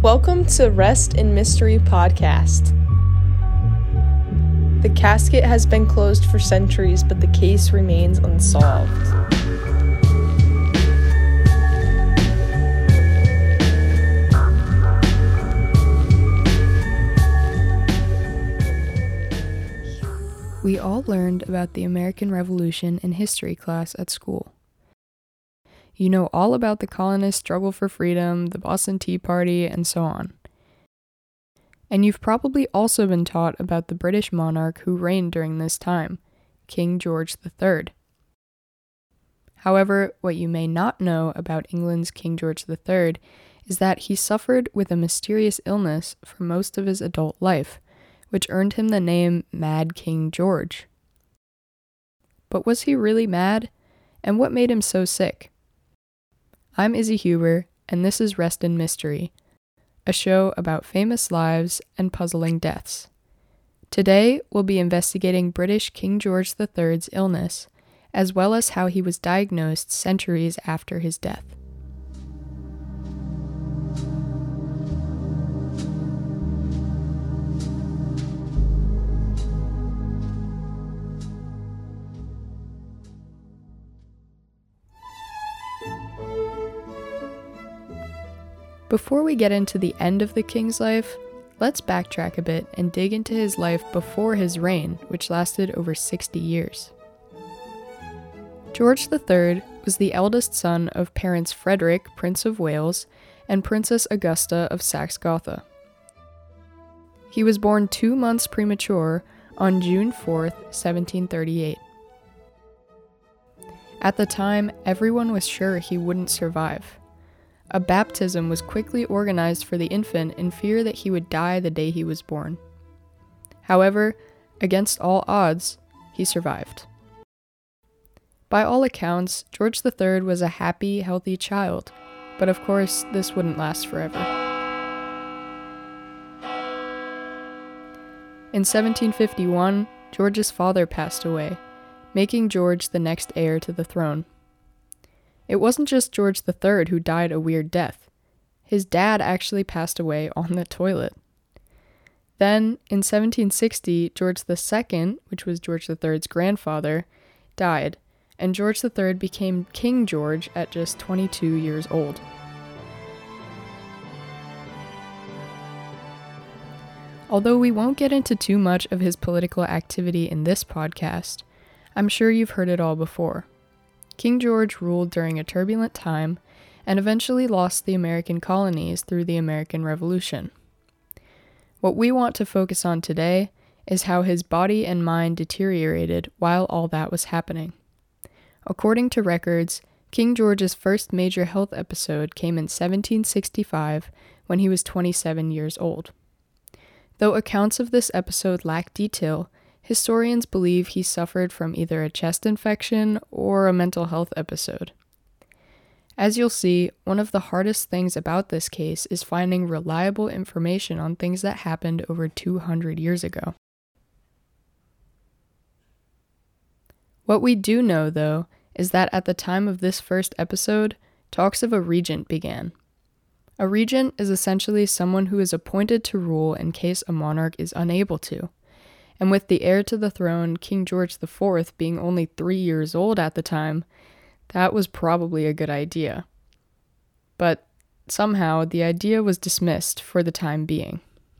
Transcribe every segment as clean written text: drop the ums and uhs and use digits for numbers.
Welcome to Rest in Mystery Podcast. The casket has been closed for centuries, but the case remains unsolved. We all learned about the American Revolution in history class at school. You know all about the colonists' struggle for freedom, the Boston Tea Party, and so on. And you've probably also been taught about the British monarch who reigned during this time, King George III. However, what you may not know about England's King George III is that he suffered with a mysterious illness for most of his adult life, which earned him the name Mad King George. But was he really mad? And what made him so sick? I'm Izzy Huber, and this is Rest in Mystery, a show about famous lives and puzzling deaths. Today, we'll be investigating British King George III's illness, as well as how he was diagnosed centuries after his death. Before we get into the end of the king's life, let's backtrack a bit and dig into his life before his reign, which lasted over 60 years. George III was the eldest son of parents Frederick, Prince of Wales, and Princess Augusta of Saxe-Gotha. He was born 2 months premature on June 4, 1738. At the time, everyone was sure he wouldn't survive. A baptism was quickly organized for the infant in fear that he would die the day he was born. However, against all odds, he survived. By all accounts, George III was a happy, healthy child, but of course, this wouldn't last forever. In 1751, George's father passed away, making George the next heir to the throne. It wasn't just George III who died a weird death. His dad actually passed away on the toilet. Then, in 1760, George II, which was George III's grandfather, died, and George III became King George at just 22 years old. Although we won't get into too much of his political activity in this podcast, I'm sure you've heard it all before. King George ruled during a turbulent time and eventually lost the American colonies through the American Revolution. What we want to focus on today is how his body and mind deteriorated while all that was happening. According to records, King George's first major health episode came in 1765 when he was 27 years old. Though accounts of this episode lack detail, historians believe he suffered from either a chest infection or a mental health episode. As you'll see, one of the hardest things about this case is finding reliable information on things that happened over 200 years ago. What we do know, though, is that at the time of this first episode, talks of a regent began. A regent is essentially someone who is appointed to rule in case a monarch is unable to. And with the heir to the throne, King George IV, being only 3 years old at the time, that was probably a good idea. But somehow, the idea was dismissed for the time being.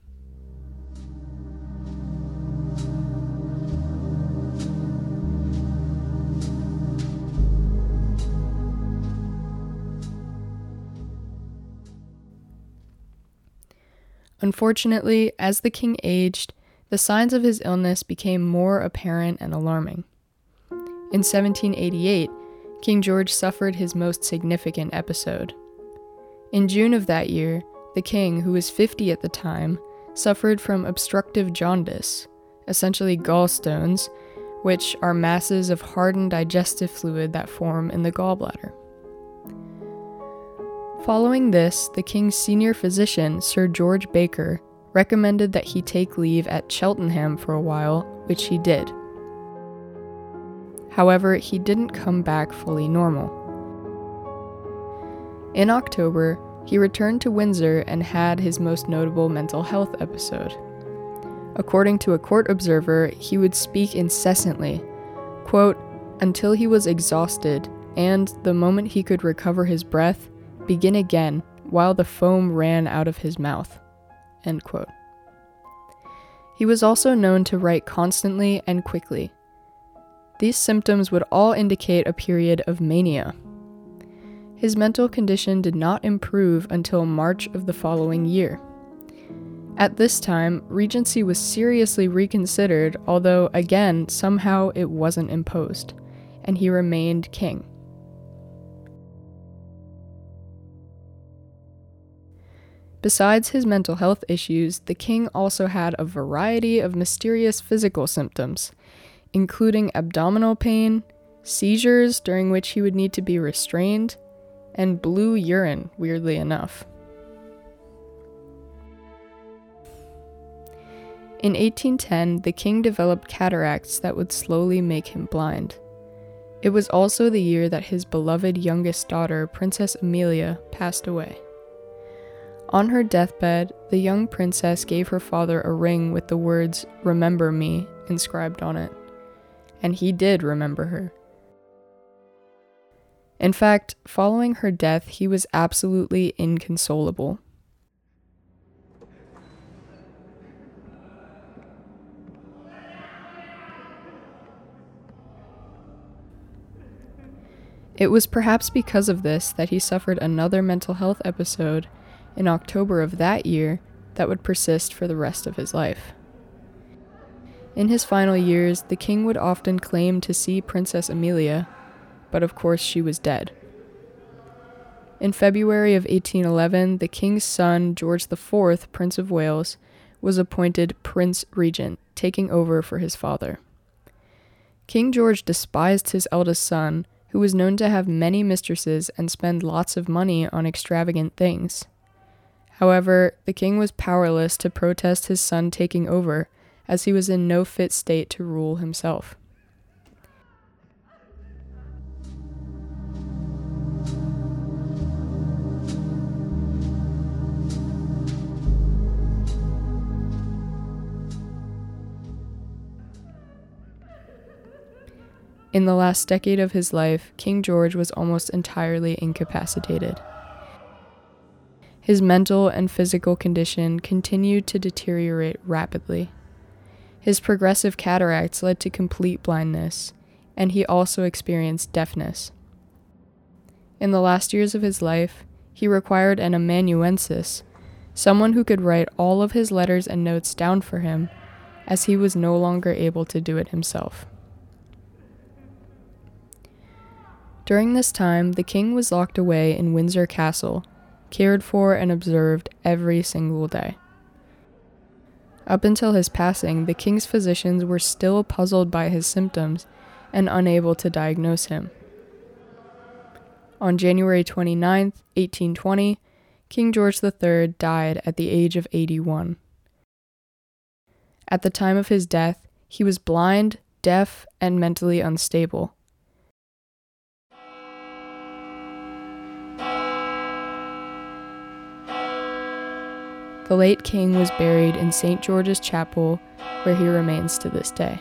Unfortunately, as the king aged, the signs of his illness became more apparent and alarming. In 1788, King George suffered his most significant episode. In June of that year, the king, who was 50 at the time, suffered from obstructive jaundice, essentially gallstones, which are masses of hardened digestive fluid that form in the gallbladder. Following this, the king's senior physician, Sir George Baker, recommended that he take leave at Cheltenham for a while, which he did. However, he didn't come back fully normal. In October, he returned to Windsor and had his most notable mental health episode. According to a court observer, he would speak incessantly, quote, until he was exhausted, and, the moment he could recover his breath, begin again, while the foam ran out of his mouth, end quote. He was also known to write constantly and quickly. These symptoms would all indicate a period of mania. His mental condition did not improve until March of the following year. At this time, regency was seriously reconsidered, although again, somehow it wasn't imposed, and he remained king. Besides his mental health issues, the king also had a variety of mysterious physical symptoms, including abdominal pain, seizures during which he would need to be restrained, and blue urine, weirdly enough. In 1810, the king developed cataracts that would slowly make him blind. It was also the year that his beloved youngest daughter, Princess Amelia, passed away. On her deathbed, the young princess gave her father a ring with the words, "Remember me," inscribed on it. And he did remember her. In fact, following her death, he was absolutely inconsolable. It was perhaps because of this that he suffered another mental health episode in October of that year that would persist for the rest of his life. In his final years, the king would often claim to see Princess Amelia, but of course she was dead. In February of 1811, the king's son, George IV, Prince of Wales, was appointed Prince Regent, taking over for his father. King George despised his eldest son, who was known to have many mistresses and spend lots of money on extravagant things. However, the king was powerless to protest his son taking over, as he was in no fit state to rule himself. In the last decade of his life, King George was almost entirely incapacitated. His mental and physical condition continued to deteriorate rapidly. His progressive cataracts led to complete blindness, and he also experienced deafness. In the last years of his life, he required an amanuensis, someone who could write all of his letters and notes down for him, as he was no longer able to do it himself. During this time, the king was locked away in Windsor Castle, cared for and observed every single day. Up until his passing, the king's physicians were still puzzled by his symptoms and unable to diagnose him. On January 29, 1820, King George III died at the age of 81. At the time of his death, he was blind, deaf, and mentally unstable. The late king was buried in St. George's Chapel, where he remains to this day.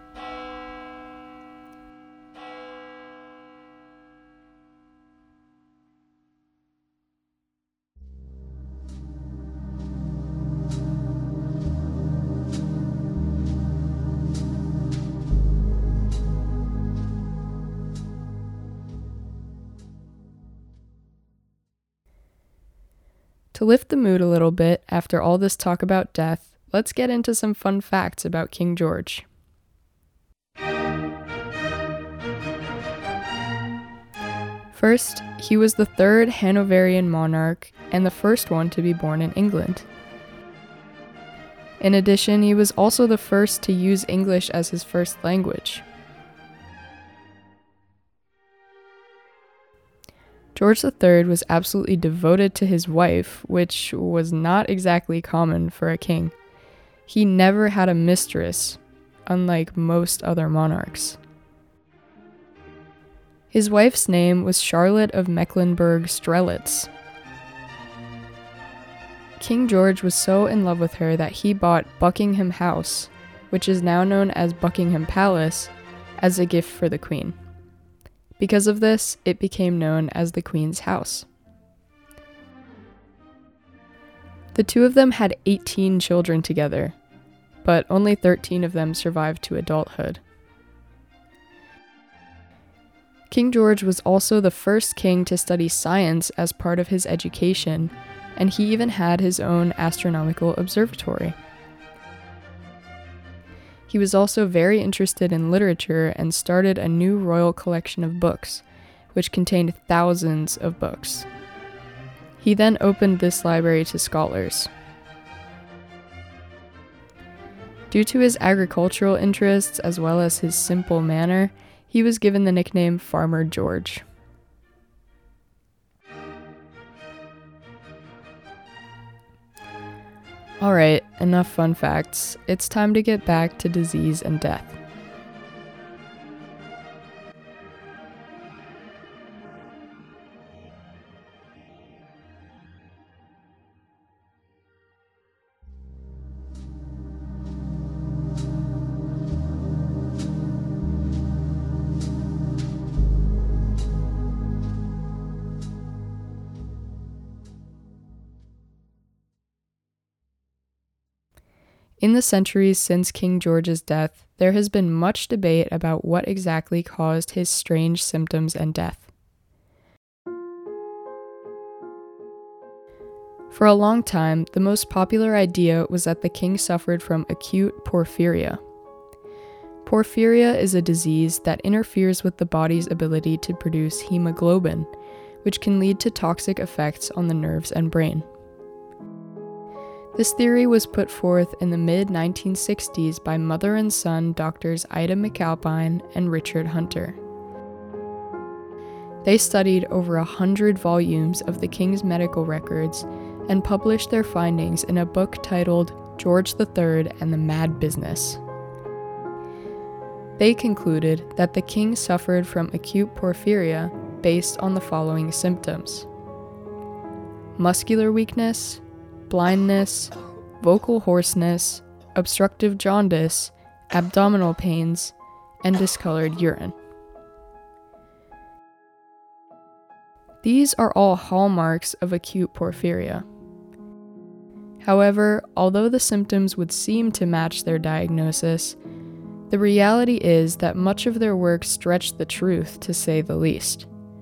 To lift the mood a little bit after all this talk about death, let's get into some fun facts about King George. First, he was the third Hanoverian monarch and the first one to be born in England. In addition, he was also the first to use English as his first language. George III was absolutely devoted to his wife, which was not exactly common for a king. He never had a mistress, unlike most other monarchs. His wife's name was Charlotte of Mecklenburg-Strelitz. King George was so in love with her that he bought Buckingham House, which is now known as Buckingham Palace, as a gift for the Queen. Because of this, it became known as the Queen's House. The two of them had 18 children together, but only 13 of them survived to adulthood. King George was also the first king to study science as part of his education, and he even had his own astronomical observatory. He was also very interested in literature and started a new royal collection of books, which contained thousands of books. He then opened this library to scholars. Due to his agricultural interests as well as his simple manner, he was given the nickname Farmer George. Alright, enough fun facts. It's time to get back to disease and death. In the centuries since King George's death, there has been much debate about what exactly caused his strange symptoms and death. For a long time, the most popular idea was that the king suffered from acute porphyria. Porphyria is a disease that interferes with the body's ability to produce hemoglobin, which can lead to toxic effects on the nerves and brain. This theory was put forth in the mid-1960s by mother and son doctors Ida McAlpine and Richard Hunter. They studied over 100 volumes of the king's medical records and published their findings in a book titled George III and the Mad Business. They concluded that the king suffered from acute porphyria based on the following symptoms: muscular weakness, blindness, vocal hoarseness, obstructive jaundice, abdominal pains, and discolored urine. These are all hallmarks of acute porphyria. However, although the symptoms would seem to match their diagnosis, the reality is that much of their work stretched the truth, to say the least.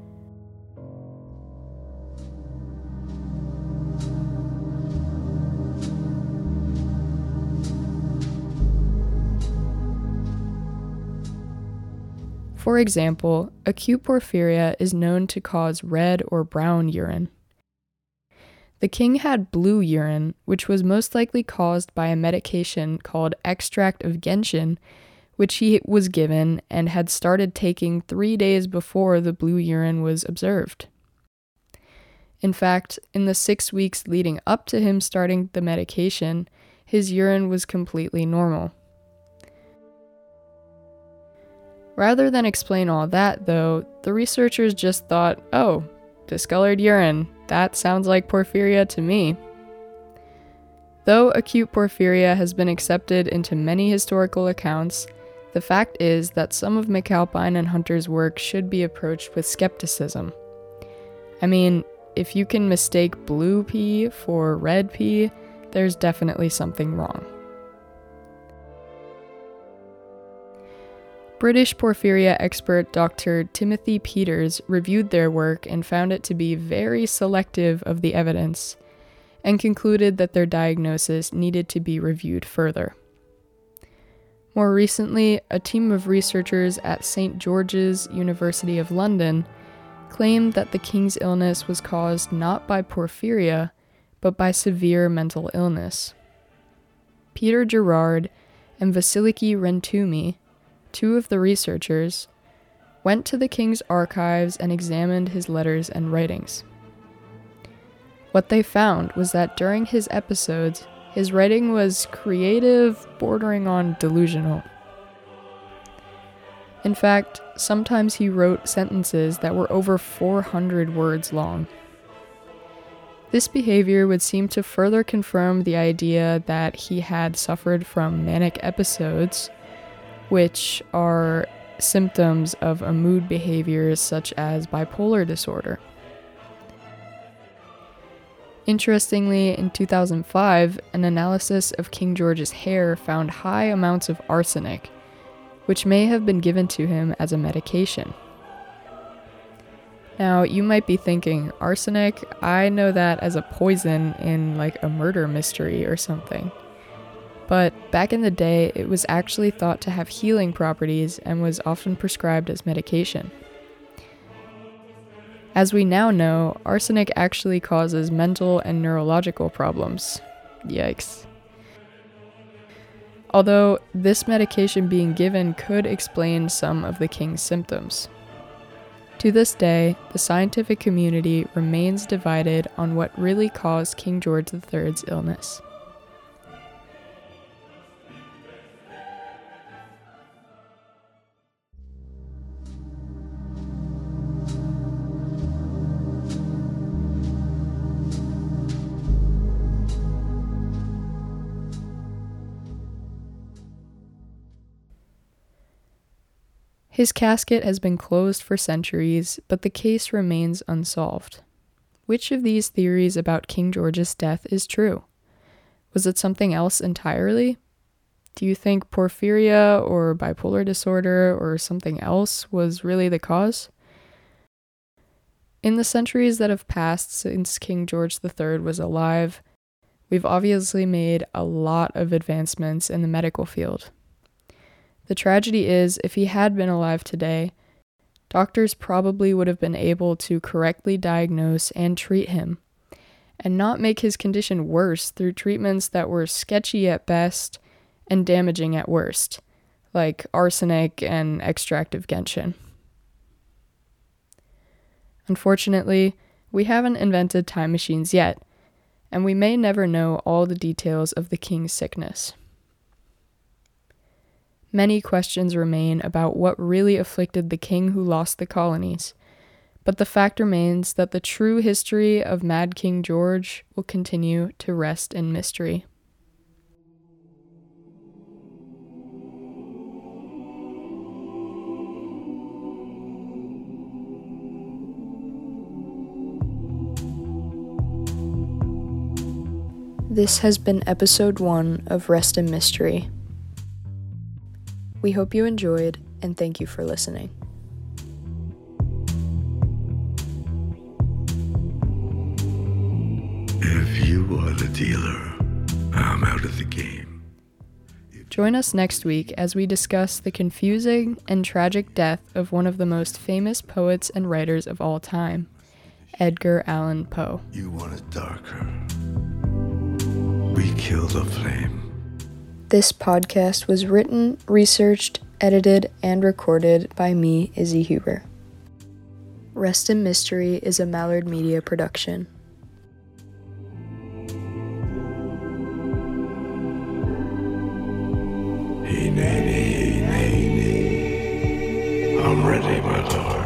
For example, acute porphyria is known to cause red or brown urine. The king had blue urine, which was most likely caused by a medication called extract of gentian, which he was given and had started taking 3 days before the blue urine was observed. In fact, in the 6 weeks leading up to him starting the medication, his urine was completely normal. Rather than explain all that, though, the researchers just thought, oh, discolored urine, that sounds like porphyria to me. Though acute porphyria has been accepted into many historical accounts, the fact is that some of McAlpine and Hunter's work should be approached with skepticism. I mean, if you can mistake blue pee for red pee, there's definitely something wrong. British porphyria expert Dr. Timothy Peters reviewed their work and found it to be very selective of the evidence, and concluded that their diagnosis needed to be reviewed further. More recently, a team of researchers at St. George's, University of London, claimed that the king's illness was caused not by porphyria, but by severe mental illness. Peter Gerard and Vasiliki Rentumi, two of the researchers, went to the king's archives and examined his letters and writings. What they found was that during his episodes, his writing was creative, bordering on delusional. In fact, sometimes he wrote sentences that were over 400 words long. This behavior would seem to further confirm the idea that he had suffered from manic episodes, which are symptoms of a mood behavior such as bipolar disorder. Interestingly, in 2005, an analysis of King George's hair found high amounts of arsenic, which may have been given to him as a medication. Now, you might be thinking, arsenic, I know that as a poison in like a murder mystery or something. But back in the day, it was actually thought to have healing properties and was often prescribed as medication. As we now know, arsenic actually causes mental and neurological problems. Yikes. Although this medication being given could explain some of the king's symptoms. To this day, the scientific community remains divided on what really caused King George III's illness. His casket has been closed for centuries, but the case remains unsolved. Which of these theories about King George's death is true? Was it something else entirely? Do you think porphyria or bipolar disorder or something else was really the cause? In the centuries that have passed since King George III was alive, we've obviously made a lot of advancements in the medical field. The tragedy is, if he had been alive today, doctors probably would have been able to correctly diagnose and treat him, and not make his condition worse through treatments that were sketchy at best and damaging at worst, like arsenic and extractive gentian. Unfortunately, we haven't invented time machines yet, and we may never know all the details of the king's sickness. Many questions remain about what really afflicted the king who lost the colonies, but the fact remains that the true history of Mad King George will continue to rest in mystery. This has been episode 1 of Rest in Mystery. We hope you enjoyed, and thank you for listening. If you are the dealer, I'm out of the game. Join us next week as we discuss the confusing and tragic death of one of the most famous poets and writers of all time, Edgar Allan Poe. You want it darker. We kill the flame. This podcast was written, researched, edited, and recorded by me, Izzy Huber. Rest in Mystery is a Mallard Media production. Hey, nay, nay, nay, nay. I'm ready, my lord.